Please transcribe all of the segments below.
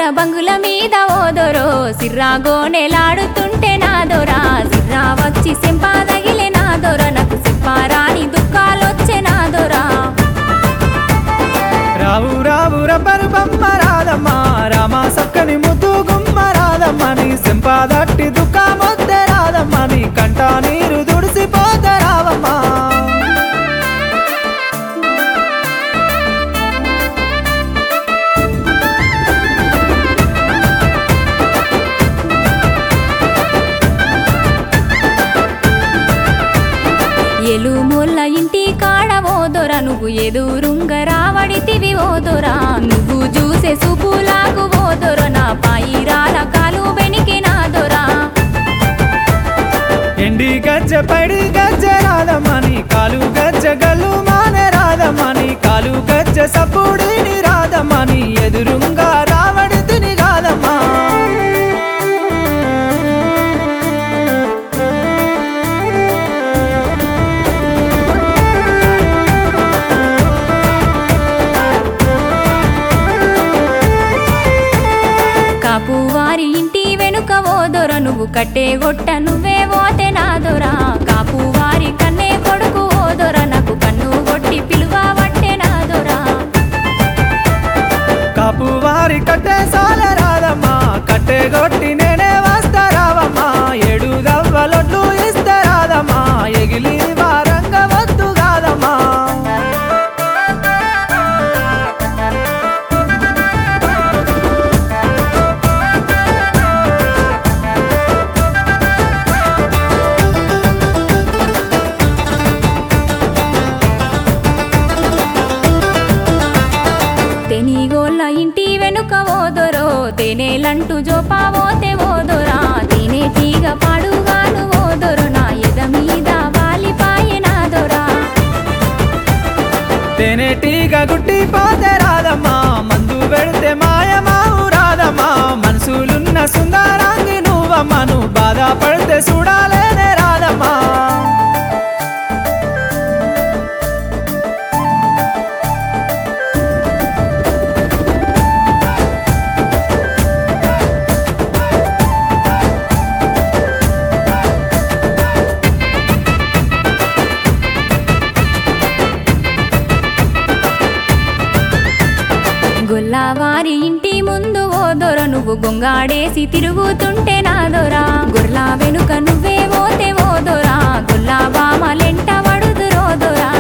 బంగుల మీద ఓదొరో సిర్రాగోనెలాడుతుంటే నాదొరా సిర్రా వచ్చి సింపాదగిలే నాదొర నాకు సిప్పారాని దుఃఖాలొచ్చే నాదొరా రావు రావు రబ్బరు బొమ్మ రాదమ్మా రామా సక్కని ముద్దు గుమ్మ రాదమ్మా నీ సింపాదట్టి దుఃఖమొద్దే రాదమ్మా నీ కంట నీరు దుడిసిపోతే రావమ్మా ఎలుమొల్ల ఇంటి కాడ ఓదొర నువ్వు ఎదురుంగ రావడితివి ఓదొరా నువ్వు చూసే సుపులాగు ఓదొర నా పాయిరాల కాలు వెనికి నాదొరా ఎండి గజ్జ పడి గజ్జ రాదమ్మా నీ కాలు గజ్జ గల్లు మానే రాదమ్మా నీ కాలు గజ్జ సప్పుడిని రాదమ్మా నీ ఎదురుంగా రావడి తిని రాదమ్మా కాపువారి ఇంటి వెనుక ఓదొర నువ్వు కట్టే గొట్ట నువ్వే ఓతే నాదొరా కాపువారి కన్నే కొడుకు ఓదొర నాకు కన్ను కొట్టి పిలువబట్టే నాదొరా కాపు వారి కట్టే సాల రాదమ్మా కట్టే గొట్టి నేనే వస్తా రావమ్మా ఏడు దవ్వలొడ్లు ఇస్తే రాదమ్మా ఎగిలి వారంగ వద్దు కాదమ్మా తెనిగోళ్ళ ఇంటి వెనుక ఓదొరో తేనేలంటూ జోపావోతే ఓదొరా తేనేటీగ పాడుగాను ఓదొర నా ఎద మీద వాలిపాయే నాదొరా తేనెటీగ గుట్టి పోతే రాదమ్మా మందు పెడితే మాయమావు రాదమ్మా మనసులున్న సుందరాంగి నువ్వమ్మా నువ్వు బాధపడితే చూడాలేనే రాదమ్మా గొల్లవారి ఇంటి ముందు ఓదొర నువ్వు గొంగాడేసి తిరుగుతుంటే నాదొరా గొర్ల వెనుక నువ్వే ఓతే ఓదొరా గొల్ల బామలెంట వడుదురోదొరా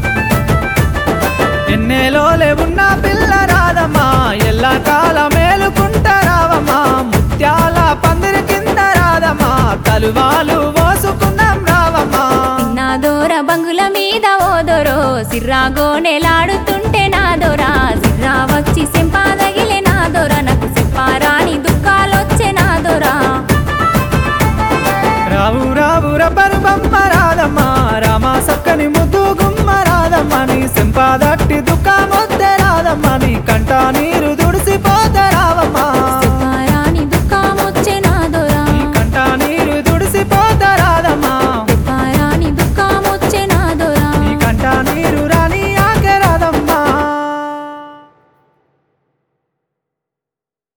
ఎన్నేలోలే ఉన్న పిల్ల రాదమ్మా ఎల్లా కాల మేలుకుంట రావమ్మా ముత్యాల పందిరి కింద రాదమ్మా కలువాలు పోసుకుందాం రావమ్మా నాదొర బంగుల మీద ఓదొరో సిర్రాగోనెలాడుతుంటే నాదొరా సిర్రా వచ్చి సింపా